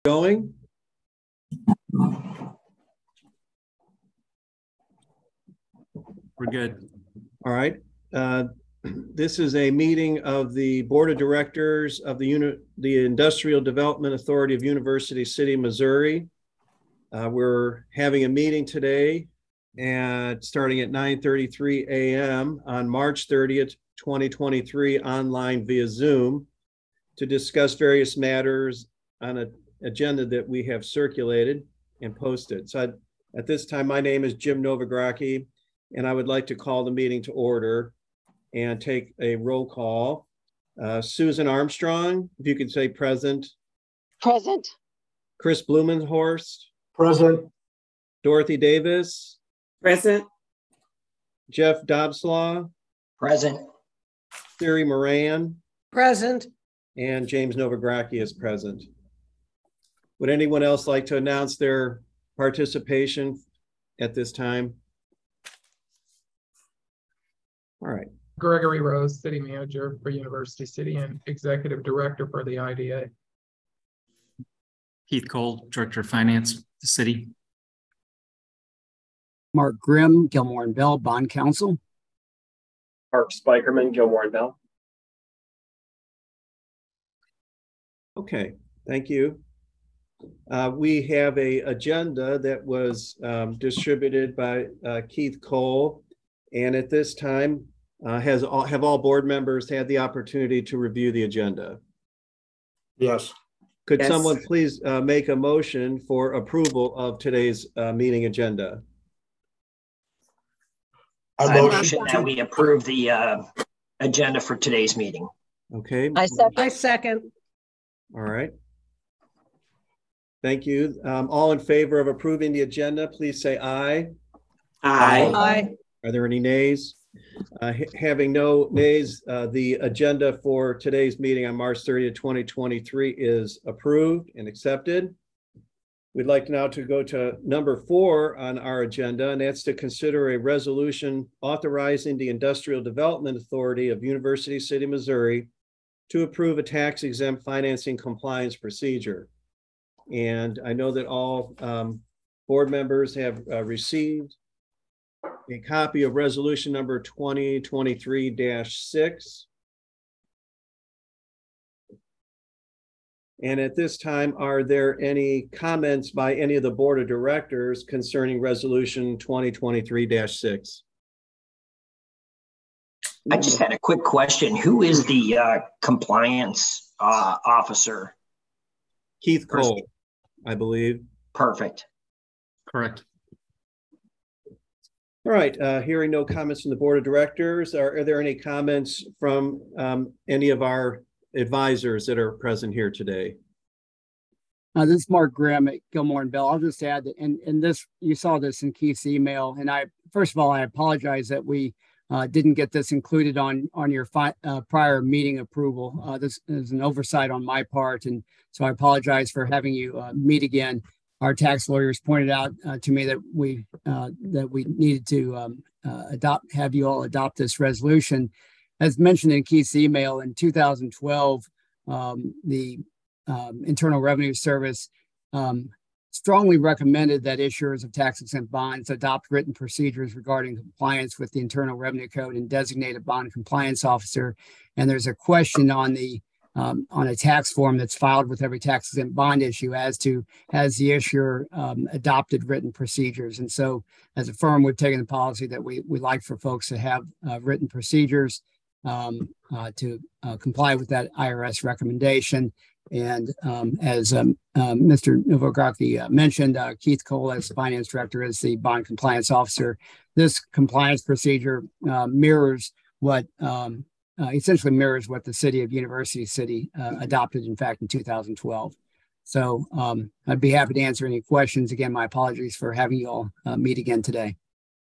going? We're good. All right. This is a meeting of the Board of Directors of the Industrial Development Authority of University City, Missouri. We're having a meeting today starting at 9:33 a.m. on March 30th, 2023, online via Zoom to discuss various matters on an agenda that we have circulated and posted. So at this time, my name is Jim Novigrocki, and I would like to call the meeting to order and take a roll call. Susan Armstrong, if you could say present. Present. Chris Blumenhorst. Present. Dorothy Davis. Present. Jeff Dobslaw. Present. Siri Moran. Present. And James Novigrocki is present. Would anyone else like to announce their participation at this time? All right. Gregory Rose, City Manager for University City and Executive Director for the IDA. Keith Cole, Director of Finance, the city. Mark Grimm, Gilmore and Bell, Bond Counsel. Mark Spikerman, Gilmore and Bell. Okay, thank you. We have an agenda that was distributed by Keith Cole, and at this time, have all board members had the opportunity to review the agenda? Yes. Could someone please make a motion for approval of today's meeting agenda? I motion that we approve the agenda for today's meeting. Okay. I second. All right. Thank you. All in favor of approving the agenda, please say aye. Aye. Aye. Are there any nays? Having no nays, the agenda for today's meeting on March 30th, 2023 is approved and accepted. We'd like now to go to number 4 on our agenda, and that's to consider a resolution authorizing the Industrial Development Authority of University City, Missouri to approve a tax-exempt financing compliance procedure. And I know that all board members have received a copy of resolution number 2023-6. And at this time, are there any comments by any of the board of directors concerning resolution 2023-6? I just had a quick question. Who is the compliance officer? Keith Cole, I believe. Perfect. Correct. All right, hearing no comments from the board of directors, are there any comments from any of our advisors that are present here today? This is Mark Grimm at Gilmore and Bell. I'll just add that, and this, you saw this in Keith's email, and first of all, I apologize that we didn't get this included on your prior meeting approval. This is an oversight on my part, and so I apologize for having you meet again. Our tax lawyers pointed out to me that we needed to have you all adopt this resolution. As mentioned in Keith's email, in 2012, the Internal Revenue Service strongly recommended that issuers of tax-exempt bonds adopt written procedures regarding compliance with the Internal Revenue Code and designate a bond compliance officer. And there's a question on a tax form that's filed with every tax-exempt bond issue as to has the issuer adopted written procedures. And so as a firm, we've taken the policy that we like for folks to have written procedures to comply with that IRS recommendation. And as Mr. Novigrocki mentioned, Keith Cole, as Finance Director, is the Bond Compliance Officer. This compliance procedure essentially mirrors what the City of University City adopted, in fact, in 2012. So I'd be happy to answer any questions. Again, my apologies for having you all meet again today.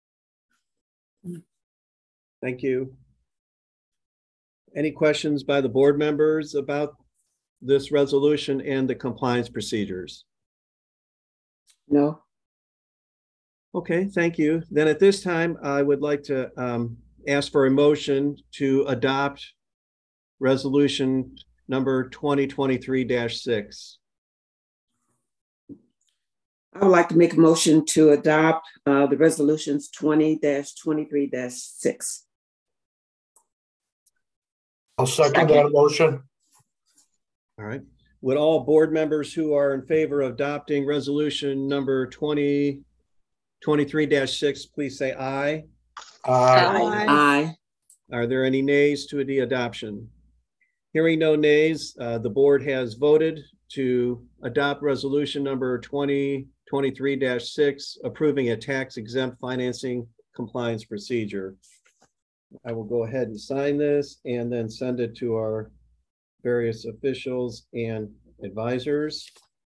Thank you. Any questions by the board members about this resolution and the compliance procedures? No. Okay, thank you. Then at this time, I would like to ask for a motion to adopt resolution number 2023-6. I would like to make a motion to adopt the resolutions 20-23-6. I'll second that motion. All right. Would all board members who are in favor of adopting resolution number 2023-6, please say aye. Aye. Aye. Are there any nays to the adoption? Hearing no nays, the board has voted to adopt resolution number 2023-6, approving a tax exempt financing compliance procedure. I will go ahead and sign this and then send it to our various officials and advisors.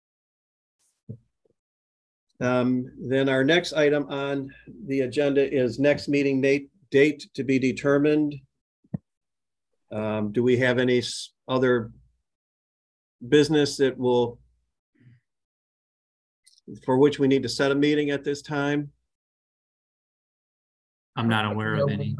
Then our next item on the agenda is next meeting date to be determined. Do we have any other business that for which we need to set a meeting at this time? I'm not aware of any.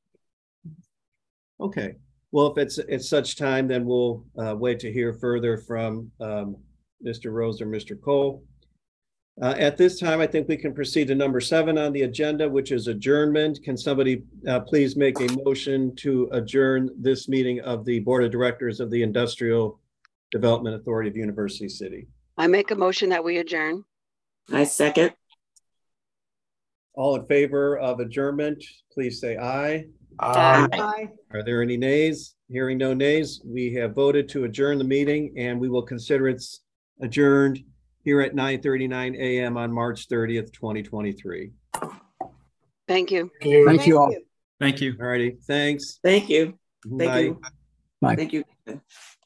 Okay. Well, if it's at such time, then we'll wait to hear further from Mr. Rose or Mr. Cole. At this time, I think we can proceed to number 7 on the agenda, which is adjournment. Can somebody please make a motion to adjourn this meeting of the Board of Directors of the Industrial Development Authority of University City? I make a motion that we adjourn. I second. All in favor of adjournment, please say aye. Aye. Are there any nays? Hearing no nays, we have voted to adjourn the meeting, and we will consider it's adjourned here at 9:39 a.m. on March 30th, 2023. Thank you. Thank you all. Thank you. All righty, thanks. Thank you. Thank Bye. you. Bye. Thank you.